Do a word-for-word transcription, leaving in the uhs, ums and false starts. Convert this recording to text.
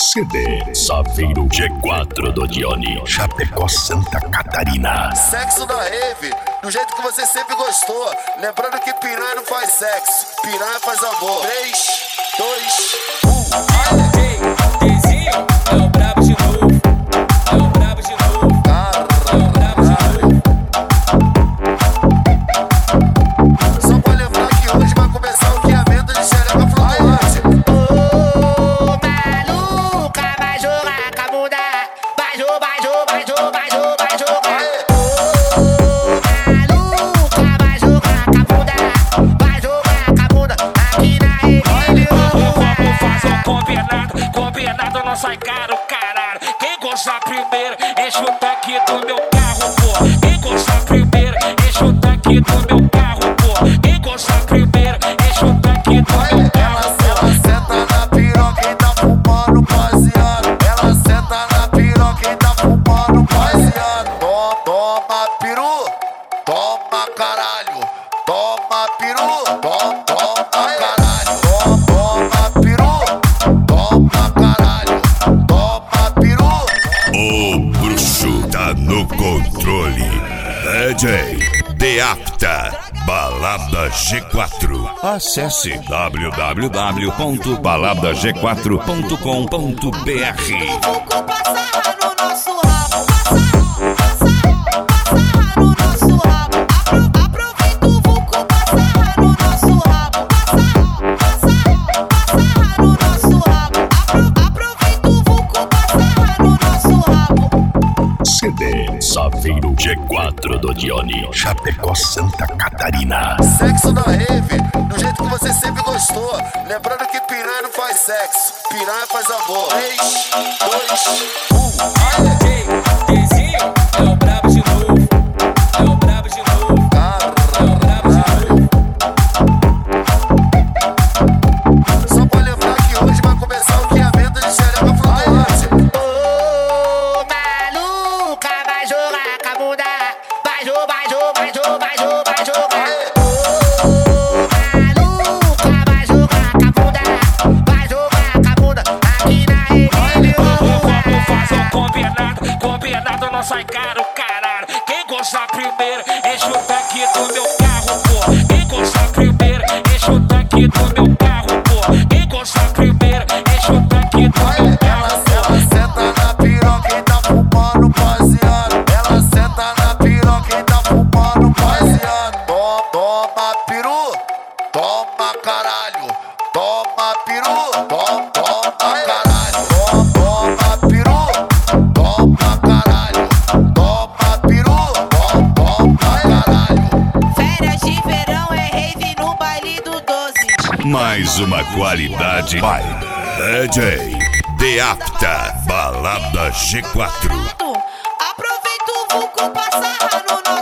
C D Saveiro G quatro do Dione, Chapecó, Santa Catarina. Sexo da rave, do jeito que você sempre gostou. Lembrando que piranha não faz sexo, piranha faz amor. três, dois, um. Ei, Dezinho, é o brabo de novo. É o brabo de novo. É o brabo de novo. Só pra lembrar que hoje vai começar o guiamento de xereca flutuante. Não sai caro, caralho. Quem gostar primeiro, enche o tanque do meu carro, pô. Quem gostar primeiro, enche o tanque do meu carro, pô. Quem gostar primeiro, enche o tanque do meu carro, pô. Ela senta na piroca e tá fumando baseado. Ela senta na piroca e tá fumando baseado. Toma, toma peru, toma caralho. Toma peru, toma, toma caralho. Toma, toma peru, toma caralho. O bruxo tá no controle. D J Deapta, Balada G quatro. Acesse w w w ponto balada g quatro ponto com ponto b r. C D Saveiro G quatro do Dione, Chapecó, Santa Catarina. Sexo da rave, do jeito que você sempre gostou. Lembrando que piranha não faz sexo, piranha faz amor. três, dois, um. Ei, Dezinho, é o brabo de novo. É o brabo de novo. É o brabo de novo. Só pra lembrar que hoje vai começar o guiamento de xereca flutuante. Não sai caro, caralho. Quem gostar primeiro, enche o tanque do meu carro, pô. Quem gostar primeiro, enche o tanque do meu carro, pô. Quem gostar primeiro, enche o tanque do meu carro, pô. Ela senta na piroca e tá fumando baseado. Ela senta na piroca e tá fumando baseado. Toma, toma peru, toma caralho. Toma peru, toma, toma caralho. Toma, toma peru, toma caralho. Toma peru, toma, toma caralho. Férias de verão é rave no baile do doze. Mais uma qualidade. Vai. D J Deapta, Balada G quatro. Aproveita o vulco, passa no nosso